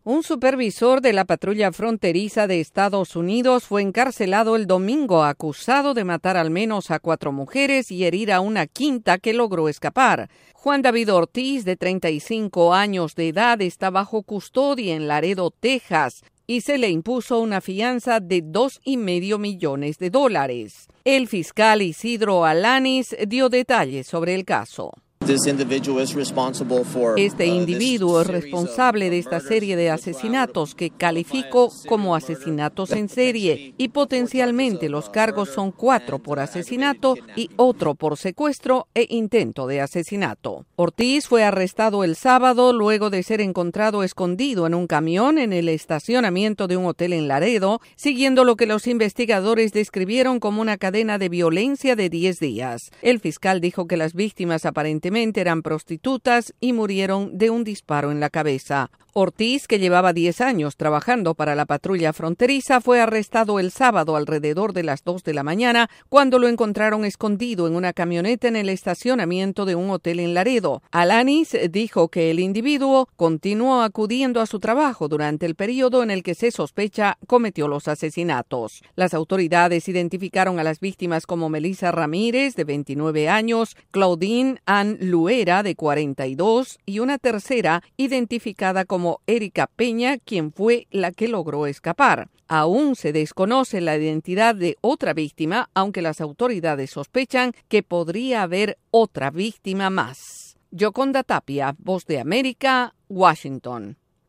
Un supervisor de la patrulla fronteriza de Estados Unidos fue encarcelado el domingo acusado de matar al menos a 4 mujeres y herir a una quinta que logró escapar. Juan David Ortiz, de 35 años de edad, está bajo custodia en Laredo, Texas, y se le impuso una fianza de $2.5 millones. El fiscal Isidro Alanis dio detalles sobre el caso. Este individuo es responsable de esta serie de asesinatos que calificó como asesinatos en serie y potencialmente los cargos son 4 por asesinato y otro por secuestro e intento de asesinato. Ortiz fue arrestado el sábado luego de ser encontrado escondido en un camión en el estacionamiento de un hotel en Laredo, siguiendo lo que los investigadores describieron como una cadena de violencia de 10 días. El fiscal dijo que las víctimas aparentemente eran prostitutas y murieron de un disparo en la cabeza. Ortiz, que llevaba 10 años trabajando para la patrulla fronteriza, fue arrestado el sábado alrededor de las 2 de la mañana cuando lo encontraron escondido en una camioneta en el estacionamiento de un hotel en Laredo. Alanis dijo que el individuo continuó acudiendo a su trabajo durante el periodo en el que se sospecha cometió los asesinatos. Las autoridades identificaron a las víctimas como Melissa Ramírez, de 29 años, Claudine Ann Luera, de 42, y una tercera identificada como Erika Peña, quien fue la que logró escapar. Aún se desconoce la identidad de otra víctima, aunque las autoridades sospechan que podría haber otra víctima más. Yoconda Tapia, Voz de América, Washington.